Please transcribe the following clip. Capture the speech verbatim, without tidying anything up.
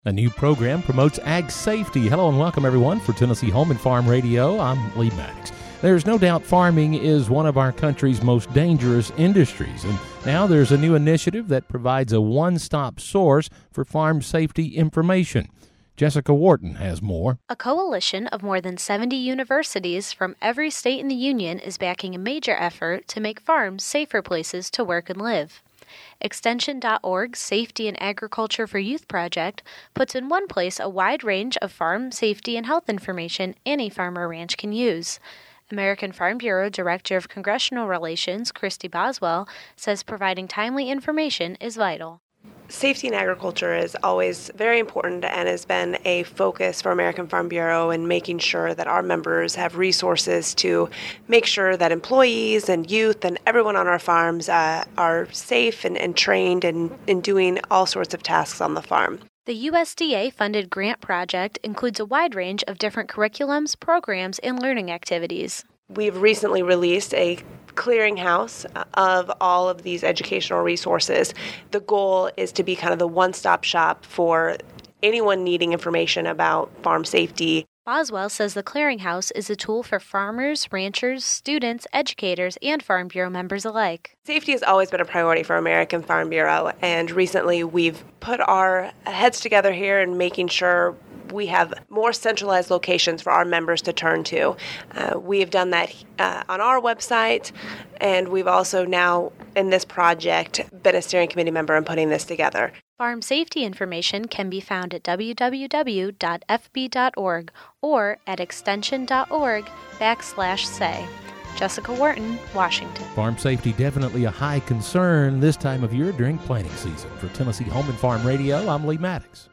A new program promotes ag safety. Hello and welcome, everyone, for Tennessee Home and Farm Radio. I'm Lee Maddox. There's no doubt farming is one of our country's most dangerous industries, and now there's a new initiative that provides a one-stop source for farm safety information. Jessica Wharton has more. A coalition of more than seventy universities from every state in the union is backing a major effort to make farms safer places to work and live. Extension dot org's Safety in Agriculture for Youth project puts in one place a wide range of farm safety and health information any farm or ranch can use. American Farm Bureau Director of Congressional Relations, Christy Boswell, says providing timely information is vital. Safety in agriculture is always very important and has been a focus for American Farm Bureau in making sure that our members have resources to make sure that employees and youth and everyone on our farms uh, are safe and, and trained in, in doing all sorts of tasks on the farm. The U S D A-funded grant project includes a wide range of different curriculums, programs, and learning activities. We've recently released a clearinghouse of all of these educational resources. The goal is to be kind of the one-stop shop for anyone needing information about farm safety. Boswell says the clearinghouse is a tool for farmers, ranchers, students, educators, and Farm Bureau members alike. Safety has always been a priority for American Farm Bureau, and recently we've put our heads together here in making sure we have more centralized locations for our members to turn to. Uh, we have done that uh, on our website, and we've also now, in this project, been a steering committee member in putting this together. Farm safety information can be found at w w w dot f b dot org or at extension dot org backslash say. Jessica Wharton, Washington. Farm safety definitely a high concern this time of year during planting season. For Tennessee Home and Farm Radio, I'm Lee Maddox.